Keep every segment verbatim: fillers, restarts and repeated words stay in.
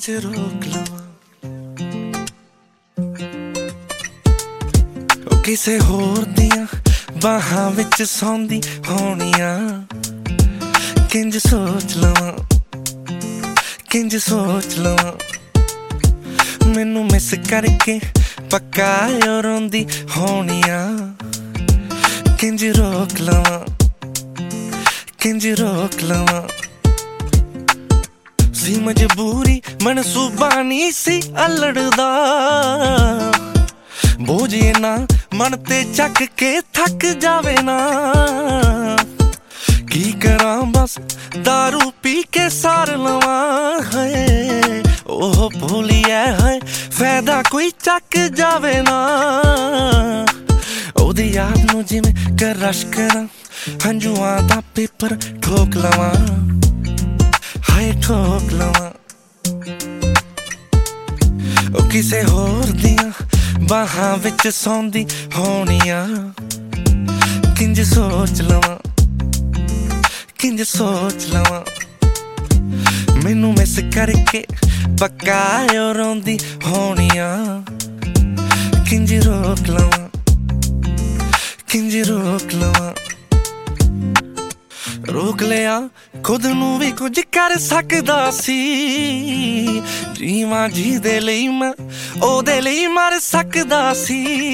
किंज रोक लवां ओ किसे होर दियां बाहां विच सौंदी होनियां किंज सोच लवां किंज सोच लवां मैनू मिस करके पक्का रोंदी होनियां किंज रोक लवां किंज रोक लवां सी मजबूरी मनसूबा नहीं सी अलड़दा बोझे ना मन ते चक के थक जावे ना की करा बस दारू पी के सार लवां है ओह भूलिया है फायदा कोई चक जावे ना ओदी याद नू जिवें कर रश करा हंजुआं दा पेपर ठोक लवां हाय ठोक लवां ओ किसे होर दियां बाहां विच सौंदी होनियां किंज सोच लवां किंज सोच लवां मैनू मिस करके पक्का रोंदी होनियां किंज रोक लवां किंज रोक लवां रोक लिया खुद नू भी कुछ कर सकदा सी जीवां जी दे लई मैं ओदे लई मर सकदा सी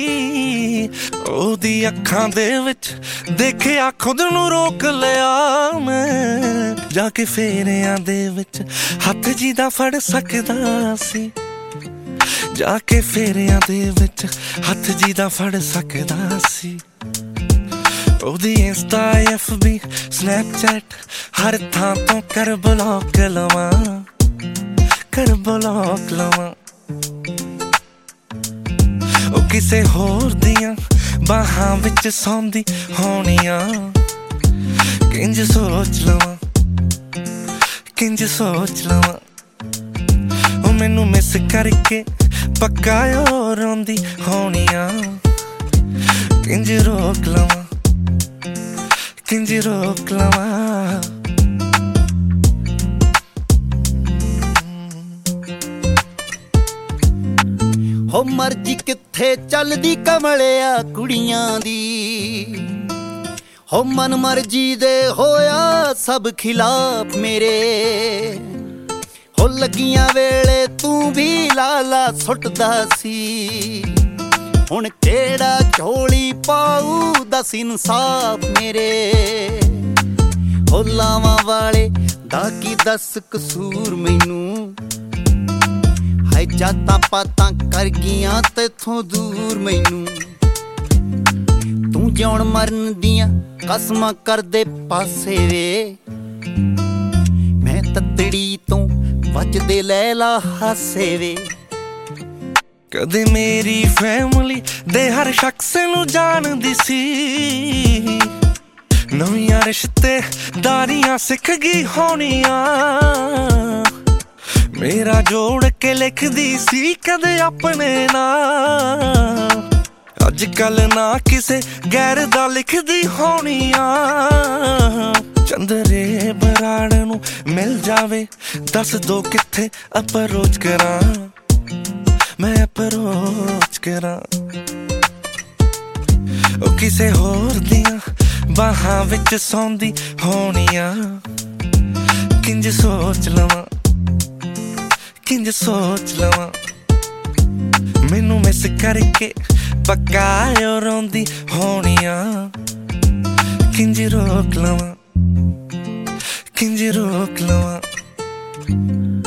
ओदी अखां दे विच देखिया खुद नू रोक लिया मैं जाके फेरियां दे विच हत्थ जी दा फड़ सकदा सी जाके फेरियां दे विच हत्थ जी दा फड़ सकदा सी ओदी इंस्टा एफ बी स्नैपचैट हर थां तो कर ब्लॉक लवां कर ब्लॉक लवां ओ किसे होर दियां बाहां विच सौंदी होनियां किंज सोच लवां किंज सोच लवां ओ मैनू मिस करके पक्का रोंदी होनियां किंज रोक लवां किंज रोक लवां हो मर्जी किथे चलदी कमलिया कुड़ियां दी हो मन मर्जी दे होया सब खिलाफ मेरे हो लगियां वेले तू भी लाला सुटदा सी हुण केड़ा झोली पाऊ दस इंसाफ मेरे हो लावां वाले दा की दस कसूर मैनू हाय जातां पातां कर गियां तेथों दूर मैनू तू जिउण मरन दियां कसमां कर दे पासे वे मैं ततड़ी तो बचदे लैला हासे वे कदे मेरी फैमिली दे हर शख्स नू जानदी सी नवियां रिश्तेदारियां सिख गई होनियां मेरा जोड़ के लिखदी सी कदे अपने नाम अजकल ना किसे गैर दा लिखदी होनियां चंदरे बराड़ नू मिल जावे दस दो किथे अप्रोच करां मैं अप्रोच करां ओ किसे होर दियां बाहां विच सौंदी होनियां किंज सोच लवां किंज सोच लवां मैनू मिस करके पक्का रोंदी होनियां किंज रोक लवां किंज रोक लवां